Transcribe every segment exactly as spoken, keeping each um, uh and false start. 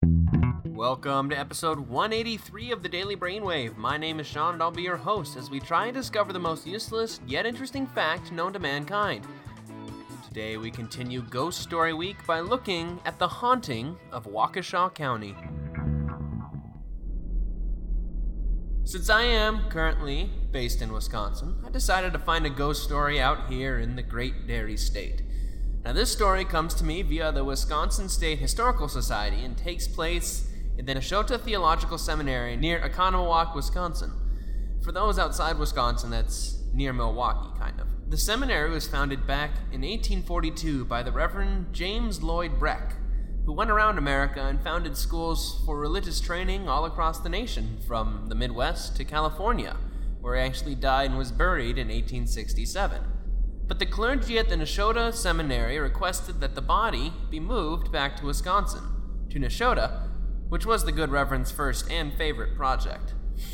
Welcome to episode one eighty-three of the Daily Brainwave. My name is Sean and I'll be your host as we try and discover the most useless yet interesting fact known to mankind. Today we continue Ghost Story Week by looking at the haunting of Waukesha County. Since I am currently based in Wisconsin, I decided to find a ghost story out here in the Great Dairy State. Now this story comes to me via the Wisconsin State Historical Society and takes place in the Neshota Theological Seminary near Oconomowoc, Wisconsin. For those outside Wisconsin, that's near Milwaukee, kind of. The seminary was founded back in eighteen forty-two by the Reverend James Lloyd Breck, who went around America and founded schools for religious training all across the nation, from the Midwest to California, where he actually died and was buried in eighteen sixty-seven. But the clergy at the Neshota Seminary requested that the body be moved back to Wisconsin, to Neshota, which was the good Reverend's first and favorite project.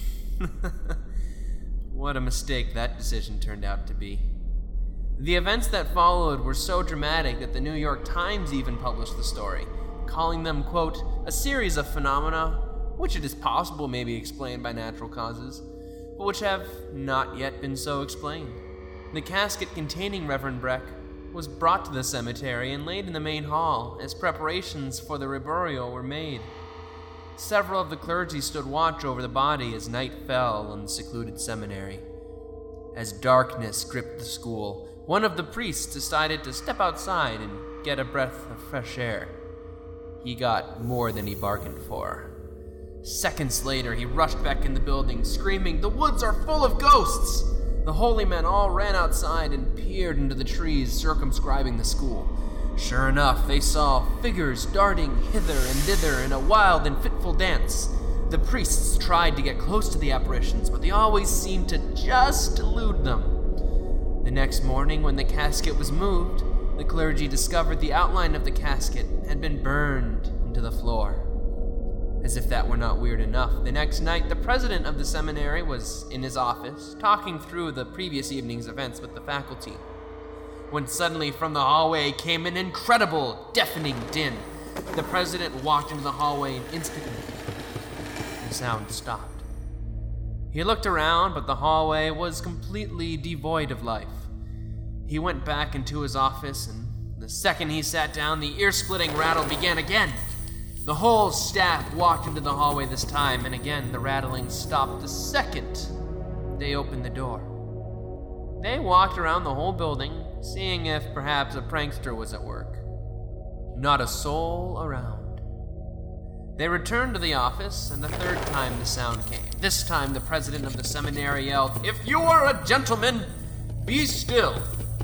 What a mistake that decision turned out to be. The events that followed were so dramatic that the New York Times even published the story, calling them, quote, a series of phenomena which it is possible may be explained by natural causes, but which have not yet been so explained. The casket containing Reverend Breck was brought to the cemetery and laid in the main hall as preparations for the reburial were made. Several of the clergy stood watch over the body as night fell on the secluded seminary. As darkness gripped the school, one of the priests decided to step outside and get a breath of fresh air. He got more than he bargained for. Seconds later, he rushed back in the building, screaming, "The woods are full of ghosts!" The holy men all ran outside and peered into the trees circumscribing the school. Sure enough, they saw figures darting hither and thither in a wild and fitful dance. The priests tried to get close to the apparitions, but they always seemed to just elude them. The next morning, when the casket was moved, the clergy discovered the outline of the casket had been burned into the floor. As if that were not weird enough, the next night the president of the seminary was in his office, talking through the previous evening's events with the faculty, when suddenly from the hallway came an incredible, deafening din. The president walked into the hallway and instantly the sound stopped. He looked around, but the hallway was completely devoid of life. He went back into his office, and the second he sat down, the ear-splitting rattle began again. The whole staff walked into the hallway this time, and again the rattling stopped the second they opened the door. They walked around the whole building, seeing if perhaps a prankster was at work. Not a soul around. They returned to the office, and the third time the sound came. This time the president of the seminary yelled, "If you are a gentleman, be still!"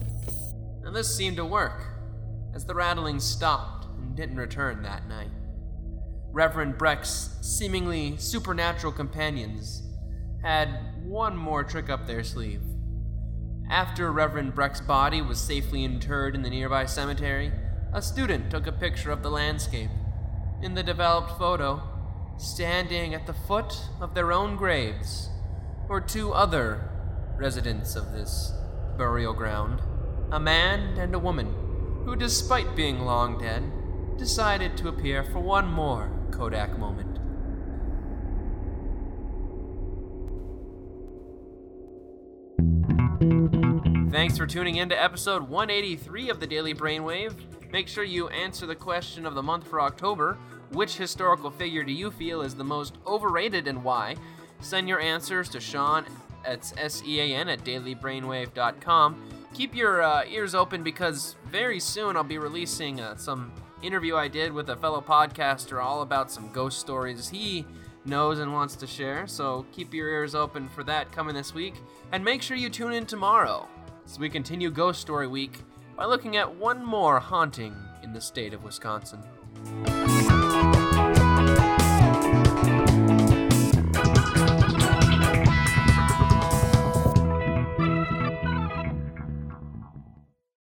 And this seemed to work, as the rattling stopped and didn't return that night. Reverend Breck's seemingly supernatural companions had one more trick up their sleeve. After Reverend Breck's body was safely interred in the nearby cemetery, a student took a picture of the landscape. In the developed photo, standing at the foot of their own graves, were two other residents of this burial ground, a man and a woman, who, despite being long dead, decided to appear for one more Kodak moment. Thanks for tuning in to episode one eighty-three of the Daily Brainwave. Make sure you answer the question of the month for October. Which historical figure do you feel is the most overrated and why? Send your answers to Sean, that's S E A N, at daily brainwave dot com. Keep your uh, ears open because very soon I'll be releasing uh, some interview I did with a fellow podcaster all about some ghost stories he knows and wants to share. So keep your ears open for that coming this week. And make sure you tune in tomorrow as we continue Ghost Story Week by looking at one more haunting in the state of Wisconsin.